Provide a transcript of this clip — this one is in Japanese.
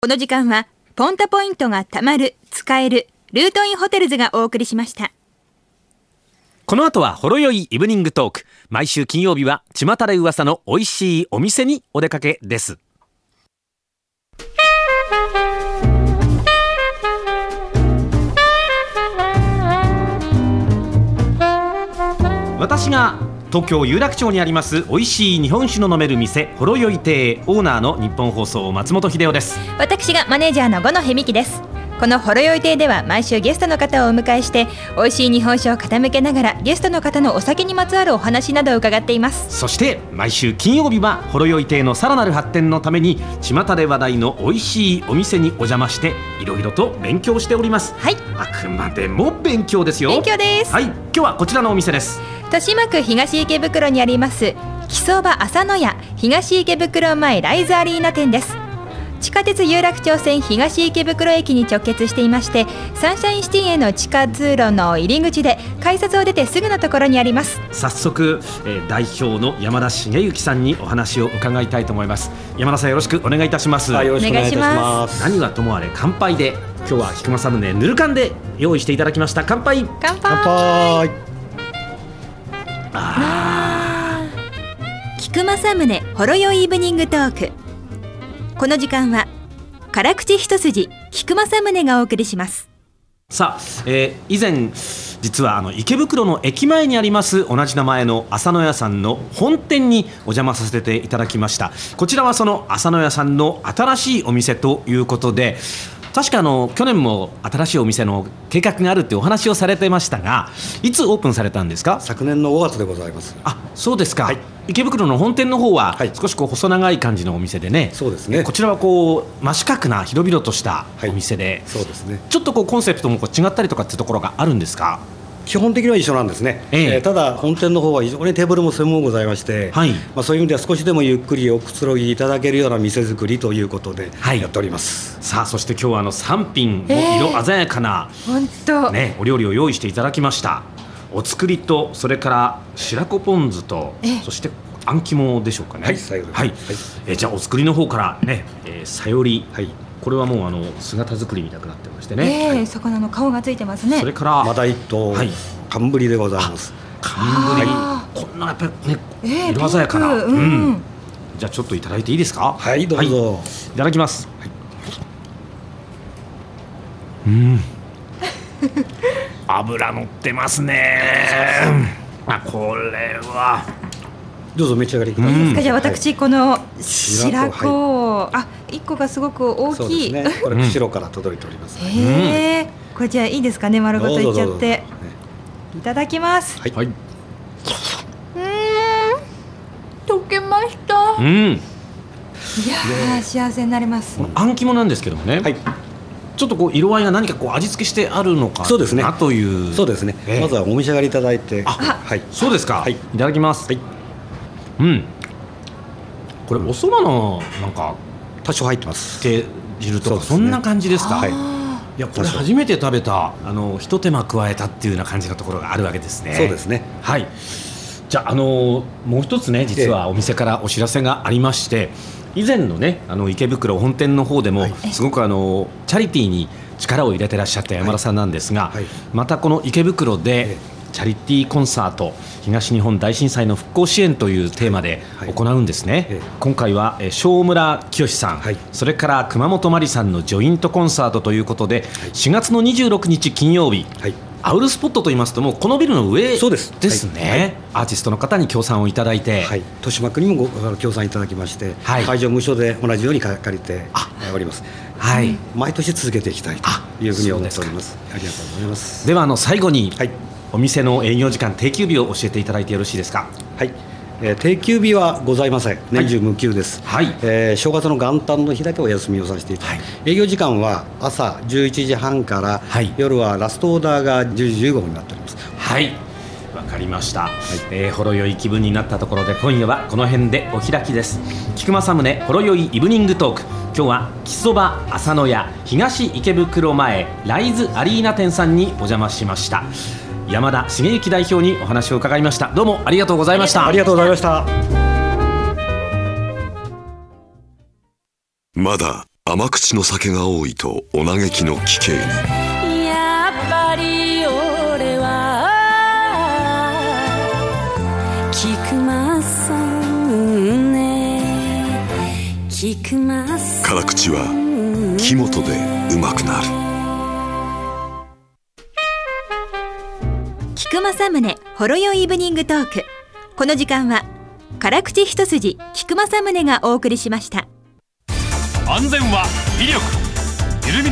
この時間はポンタポイントが貯まる、使えるルートインホテルズがお送りしました。 この後はほろよいイブニングトーク。毎週金曜日は巷で噂の美味しいお店にお出かけです。私が東京有楽町にあります美味しい日本酒の飲める店ほろよい亭オーナーの日本放送松本秀夫です。 私がマネージャーの五野美希です。このほろよい亭では毎週ゲストの方をお迎えして美味しい日本酒を傾けながらゲストの方のお酒にまつわるお話などを伺っています。 そして毎週金曜日はほろよい亭のさらなる発展のために巷で話題の美味しいお店にお邪魔していろいろと勉強しております。 はい、 あくまでも勉強ですよ。 勉強です。 はい、今日はこちらのお店です。 豊島区東池袋にあります木曽場朝の屋東池袋前ライズアリーナ店です。地下鉄有楽町線東池袋駅に直結していまして、サンシャインシティへの地下通路の入り口で改札を出てすぐのところにあります。 早速、代表の山田茂之さんにお話を伺いたいと思います。山田さん、よろしくお願いいたします。 よろしくお願いいたします。 何はともあれ乾杯で、今日は菊正宗ぬるかんで用意していただきました。乾杯。 乾杯。 乾杯。 菊正宗ほろよいイブニングトーク。この時間は辛口一筋菊正宗がお送りします。 さあ、以前実は池袋の駅前にあります同じ名前の朝の屋さんの本店にお邪魔させていただきました。こちらはその朝の屋さんの新しいお店ということで、確か去年も新しいお店の計画があるってお話をされてましたが、いつオープンされたんですか？ 昨年の5月でございます。 あ、そうですか。 はい、 池袋の本店の方は、 はい、 少し細長い感じのお店でね。 そうですね。 こちらは真四角な広々としたお店で、 はい、そうですね。 ちょっとコンセプトも違ったりとかっていうところがあるんですか？ 基本的には一緒なんですね。ただ本店の方は非常にテーブルも専門ございまして、はい、そういう意味では少しでもゆっくりおくつろぎいただけるような店作りということでやっております。 さあ、そして今日は3品も色鮮やかな、お料理を用意していただきました。お作りと、それから白子ポン酢と、そしてあん肝でしょうかね。 はい、さより、 はいはい。じゃあお作りの方からね、さより、はい、これはもう姿作りみたくなってましてね、 魚の顔がついてますね。 それからまだ一頭、はい、寒ぶりでございます。 寒ぶり、こんなやっぱりね、色鮮やかな、じゃあちょっといただいていいですか？ はい、どうぞ。はい、 いただきます。脂乗ってますね。これはどうぞ召し上がりください。 いいですか？じゃあ私、この白子を、1個がすごく大きい。 そうですね。これ釧路から届いております。 これじゃあいいですかね？丸ごといっちゃって。いただきます。 はい。 溶けました。いやー、幸せになります。 あん肝なんですけどもね、ちょっと色合いが何か味付けしてあるのかなという。 そうですね。まずはお召し上がりいただいて。 はい、そうですか。 はい、 いただきます。はい。これお蕎麦のなんか多少入ってます。 つけ汁とかそんな感じですか？いや、これ初めて食べた一手間加えたっていうような感じのところがあるわけですね。 そうですね。 はい。じゃあもう一つね、実はお店からお知らせがありまして、以前のね池袋本店の方でもすごくチャリティーに力を入れてらっしゃった山田さんなんですが、またこの池袋でチャリティーコンサート、東日本大震災の復興支援というテーマで行うんですね。今回は正村清さん、それから熊本真理さんのジョイントコンサートということで、4月の26日金曜日、アウルスポットといいますと、もうこのビルの上ですね。アーティストの方に協賛をいただいて、 豊島区にも協賛いただきまして、会場無償で同じように借りております。毎年続けていきたいというふうに思っております。ありがとうございます。 では最後に、お店の営業時間、定休日を教えていただいてよろしいですか？ はい、定休日はございません。年中無休です。正月の元旦の日だけお休みをさせていただいて、営業時間は朝11時半から、夜はラストオーダーが10時15分になっております。 はい、わかりました。ほろよい気分になったところで、今夜はこの辺でお開きです。菊正宗ほろよいイブニングトーク。今日は木曽場朝の屋東池袋前ライズアリーナ店さんにお邪魔しました。山田茂之代表にお話を伺いました。どうもありがとうございました。 ありがとうございました。 まだ甘口の酒が多いとお嘆きの奇形に。 やっぱり俺は菊間さんね。菊間さん。 辛口は木本でうまくなる。 菊正宗ほろよいイブニングトーク。この時間は辛口一筋菊正宗がお送りしました。 安全は威力。